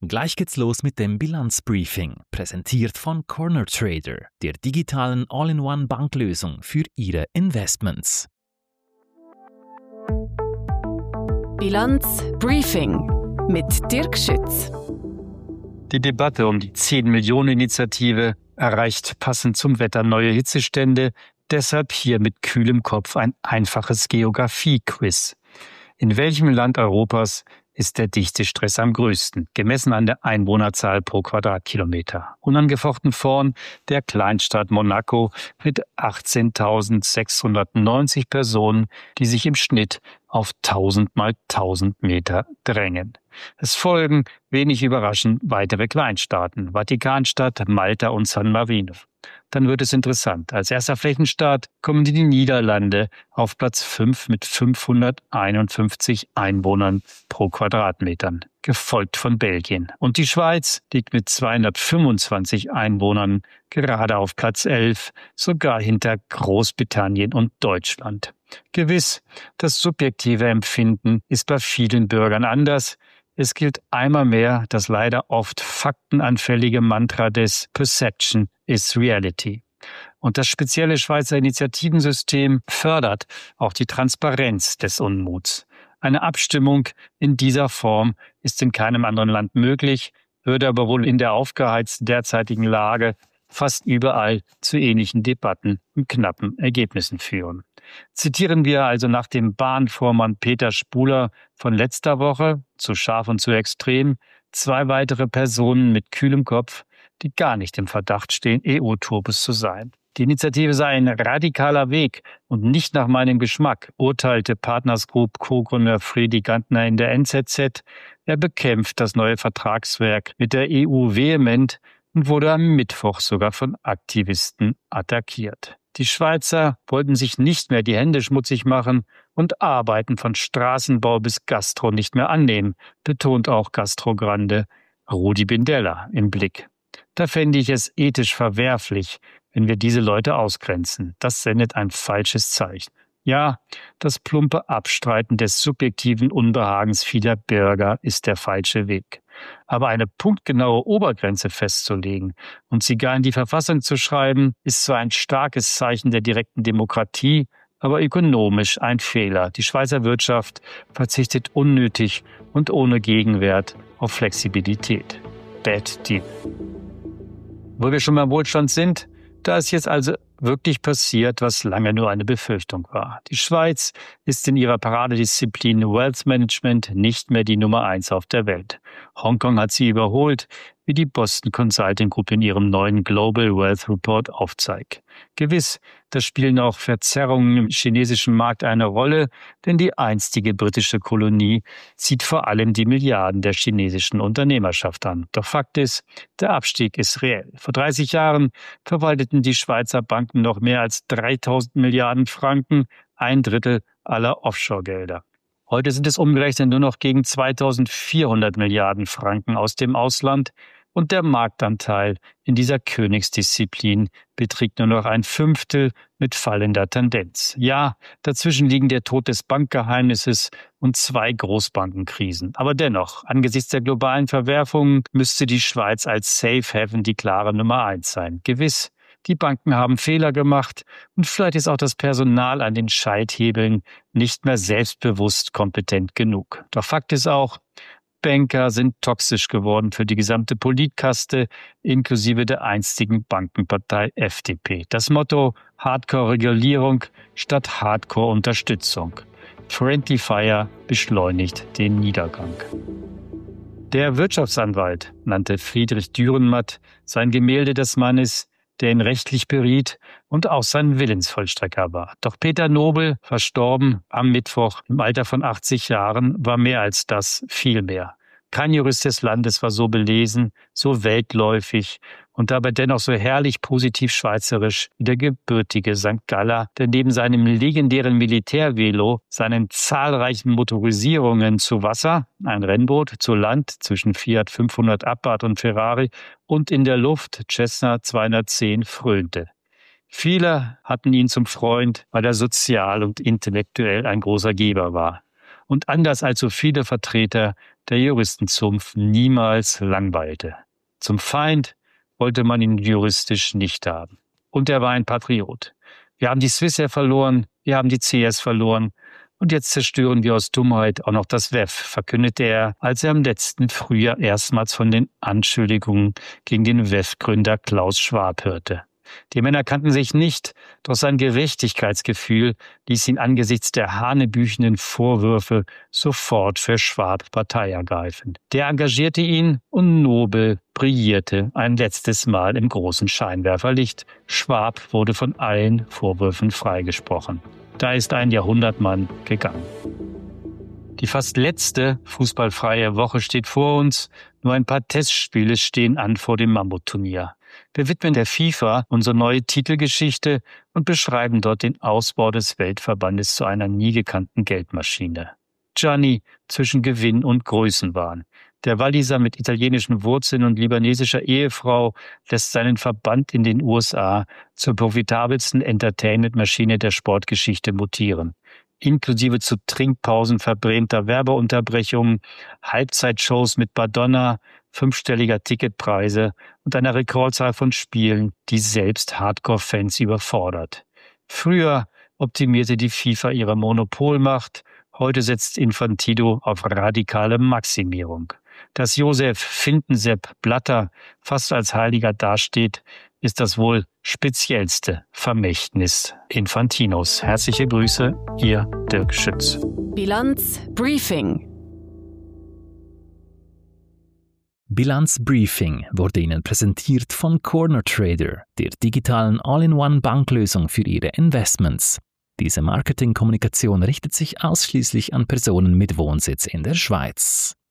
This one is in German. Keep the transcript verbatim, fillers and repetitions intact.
Gleich geht's los mit dem Bilanzbriefing, präsentiert von Corner Trader, der digitalen All-in-One-Banklösung für Ihre Investments. Bilanzbriefing mit Dirk Schütz. Die Debatte um die zehn-Millionen-Initiative erreicht passend zum Wetter neue Hitzestände. Deshalb hier mit kühlem Kopf ein einfaches Geografie-Quiz. In welchem Land Europas ist der Dichtestress am größten, gemessen an der Einwohnerzahl pro Quadratkilometer? Unangefochten vorn der Kleinstadt Monaco mit achtzehntausendsechshundertneunzig Personen, die sich im Schnitt auf tausend mal tausend Meter drängen. Es folgen, wenig überraschend, weitere Kleinstaaten, Vatikanstadt, Malta und San Marino. Dann wird es interessant. Als erster Flächenstaat kommen die Niederlande auf Platz fünf mit fünfhunderteinundfünfzig Einwohnern pro Quadratmetern, gefolgt von Belgien. Und die Schweiz liegt mit zweihundertfünfundzwanzig Einwohnern gerade auf Platz elf, sogar hinter Großbritannien und Deutschland. Gewiss, das subjektive Empfinden ist bei vielen Bürgern anders. Es gilt einmal mehr das leider oft faktenanfällige Mantra des Perception is Reality. Und das spezielle Schweizer Initiativensystem fördert auch die Transparenz des Unmuts. Eine Abstimmung in dieser Form ist in keinem anderen Land möglich, würde aber wohl in der aufgeheizten derzeitigen Lage fast überall zu ähnlichen Debatten und knappen Ergebnissen führen. Zitieren wir also nach dem Bahnvormann Peter Spuler von letzter Woche, zu scharf und zu extrem, zwei weitere Personen mit kühlem Kopf, die gar nicht im Verdacht stehen, E U-Turbos zu sein. Die Initiative sei ein radikaler Weg und nicht nach meinem Geschmack, urteilte Partners Group Co-Gründer Fredi Gantner in der N Z Z. Er bekämpft das neue Vertragswerk mit der E U vehement und wurde am Mittwoch sogar von Aktivisten attackiert. Die Schweizer wollten sich nicht mehr die Hände schmutzig machen und Arbeiten von Straßenbau bis Gastro nicht mehr annehmen, betont auch Gastrogrande Rudi Bindella im Blick. Da fände ich es ethisch verwerflich, wenn wir diese Leute ausgrenzen. Das sendet ein falsches Zeichen. Ja, das plumpe Abstreiten des subjektiven Unbehagens vieler Bürger ist der falsche Weg. Aber eine punktgenaue Obergrenze festzulegen und sie gar in die Verfassung zu schreiben, ist zwar ein starkes Zeichen der direkten Demokratie, aber ökonomisch ein Fehler. Die Schweizer Wirtschaft verzichtet unnötig und ohne Gegenwert auf Flexibilität. Bad deal. Wo wir schon beim Wohlstand sind, da ist jetzt also wirklich passiert, was lange nur eine Befürchtung war. Die Schweiz ist in ihrer Paradedisziplin Wealth Management nicht mehr die Nummer eins auf der Welt. Hongkong hat sie überholt, wie die Boston Consulting Group in ihrem neuen Global Wealth Report aufzeigt. Gewiss, da spielen auch Verzerrungen im chinesischen Markt eine Rolle, denn die einstige britische Kolonie zieht vor allem die Milliarden der chinesischen Unternehmerschaft an. Doch Fakt ist, der Abstieg ist reell. Vor dreißig Jahren verwalteten die Schweizer Banken noch mehr als dreitausend Milliarden Franken, ein Drittel aller Offshore-Gelder. Heute sind es umgerechnet nur noch gegen zweitausendvierhundert Milliarden Franken aus dem Ausland und der Marktanteil in dieser Königsdisziplin beträgt nur noch ein Fünftel mit fallender Tendenz. Ja, dazwischen liegen der Tod des Bankgeheimnisses und zwei Großbankenkrisen. Aber dennoch, angesichts der globalen Verwerfungen müsste die Schweiz als Safe Haven die klare Nummer eins sein. Gewiss. Die Banken haben Fehler gemacht und vielleicht ist auch das Personal an den Schalthebeln nicht mehr selbstbewusst kompetent genug. Doch Fakt ist auch, Banker sind toxisch geworden für die gesamte Politkaste, inklusive der einstigen Bankenpartei F D P. Das Motto Hardcore-Regulierung statt Hardcore-Unterstützung. Friendly Fire beschleunigt den Niedergang. Der Wirtschaftsanwalt nannte Friedrich Dürrenmatt sein Gemälde des Mannes, der ihn rechtlich beriet und auch sein Willensvollstrecker war. Doch Peter Nobel, verstorben am Mittwoch im Alter von achtzig Jahren, war mehr als das, viel mehr. Kein Jurist des Landes war so belesen, so weltläufig und dabei dennoch so herrlich positiv schweizerisch wie der gebürtige Sankt Galler, der neben seinem legendären Militärvelo, seinen zahlreichen Motorisierungen zu Wasser, ein Rennboot, zu Land zwischen Fiat fünfhundert Abarth und Ferrari und in der Luft Cessna zweihundertzehn frönte. Viele hatten ihn zum Freund, weil er sozial und intellektuell ein großer Geber war. und anders als so viele Vertreter der Juristenzunft niemals langweilte. Zum Feind wollte man ihn juristisch nicht haben. Und er war ein Patriot. Wir haben die Swissair verloren, wir haben die C S verloren und jetzt zerstören wir aus Dummheit auch noch das W E F, verkündete er, als er im letzten Frühjahr erstmals von den Anschuldigungen gegen den W E F-Gründer Klaus Schwab hörte. Die Männer kannten sich nicht, doch sein Gerechtigkeitsgefühl ließ ihn angesichts der hanebüchenden Vorwürfe sofort für Schwab Partei ergreifen. Der engagierte ihn und Nobel brillierte ein letztes Mal im großen Scheinwerferlicht. Schwab wurde von allen Vorwürfen freigesprochen. Da ist ein Jahrhundertmann gegangen. Die fast letzte fußballfreie Woche steht vor uns. Nur ein paar Testspiele stehen an vor dem Mammutturnier. Wir widmen der FIFA unsere neue Titelgeschichte und beschreiben dort den Ausbau des Weltverbandes zu einer nie gekannten Geldmaschine. Gianni zwischen Gewinn und Größenwahn. Der Walliser mit italienischen Wurzeln und libanesischer Ehefrau lässt seinen Verband in den U S A zur profitabelsten Entertainment-Maschine der Sportgeschichte mutieren. Inklusive zu Trinkpausen verbrämter Werbeunterbrechungen, Halbzeitshows mit Madonna, fünfstelliger Ticketpreise und einer Rekordzahl von Spielen, die selbst Hardcore-Fans überfordert. Früher optimierte die FIFA ihre Monopolmacht, heute setzt Infantino auf radikale Maximierung. Dass Josef Findensepp Blatter fast als Heiliger dasteht, ist das wohl speziellste Vermächtnis Infantinos. Herzliche Grüße, Ihr Dirk Schütz. Bilanz Briefing. Bilanz Briefing wurde Ihnen präsentiert von Corner Trader, der digitalen All-in-One-Banklösung für Ihre Investments. Diese Marketingkommunikation richtet sich ausschließlich an Personen mit Wohnsitz in der Schweiz.